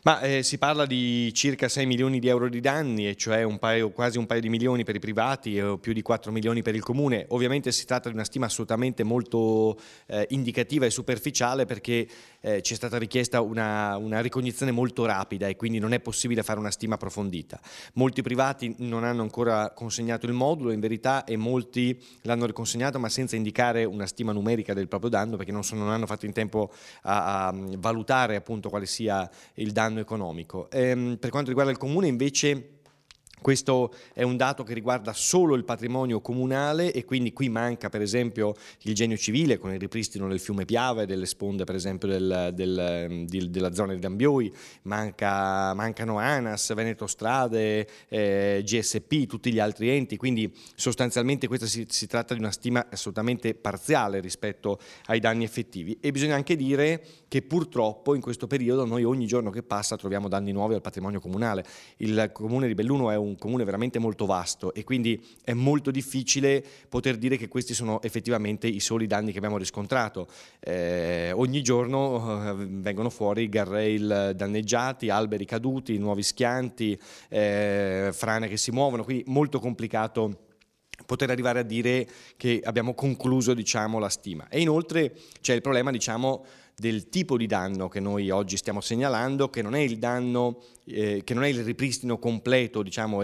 Si parla di circa 6 milioni di euro di danni, e cioè quasi un paio di milioni per i privati e più di 4 milioni per il comune. Ovviamente si tratta di una stima assolutamente molto indicativa e superficiale, perché ci è stata richiesta una ricognizione molto rapida e quindi non è possibile fare una stima approfondita. Molti privati non hanno ancora consegnato il modulo in verità, e molti l'hanno riconsegnato ma senza indicare una stima numerica del proprio danno, perché non hanno fatto in tempo a valutare appunto quale sia il danno economico. Per quanto riguarda il comune invece, questo è un dato che riguarda solo il patrimonio comunale, e quindi qui manca per esempio il genio civile con il ripristino del fiume Piave e delle sponde per esempio della zona di Dambioi, mancano ANAS, Veneto Strade, GSP, tutti gli altri enti, quindi sostanzialmente questa si tratta di una stima assolutamente parziale rispetto ai danni effettivi. E bisogna anche dire che purtroppo in questo periodo noi ogni giorno che passa troviamo danni nuovi al patrimonio comunale. Il comune di Belluno è un comune veramente molto vasto, e quindi è molto difficile poter dire che questi sono effettivamente i soli danni che abbiamo riscontrato. Ogni giorno vengono fuori guardrail danneggiati, alberi caduti, nuovi schianti, frane che si muovono, quindi molto complicato poter arrivare a dire che abbiamo concluso, diciamo, la stima. E inoltre c'è il problema, diciamo, del tipo di danno che noi oggi stiamo segnalando, che non è il danno, che non è il ripristino completo, diciamo,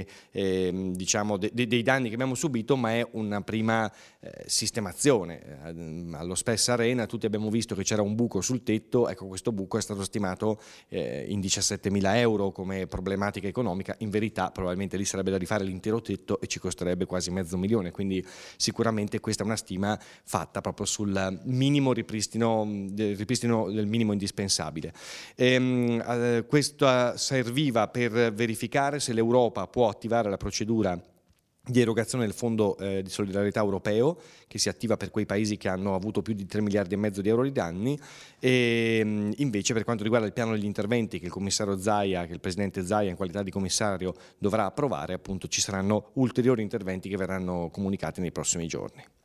dei danni che abbiamo subito, ma è una prima sistemazione. Allo Spes Arena tutti abbiamo visto che c'era un buco sul tetto. Ecco, questo buco è stato stimato in 17.000 euro come problematica economica. In verità probabilmente lì sarebbe da rifare l'intero tetto e ci costerebbe quasi $500.000, quindi sicuramente questa è una stima fatta proprio sul minimo ripristino del minimo indispensabile. Questa serviva per verificare se l'Europa può attivare la procedura di erogazione del Fondo di solidarietà europeo, che si attiva per quei paesi che hanno avuto più di 3,5 miliardi di euro di danni. E invece per quanto riguarda il piano degli interventi che il commissario Zaia, che il presidente Zaia in qualità di commissario dovrà approvare, appunto ci saranno ulteriori interventi che verranno comunicati nei prossimi giorni.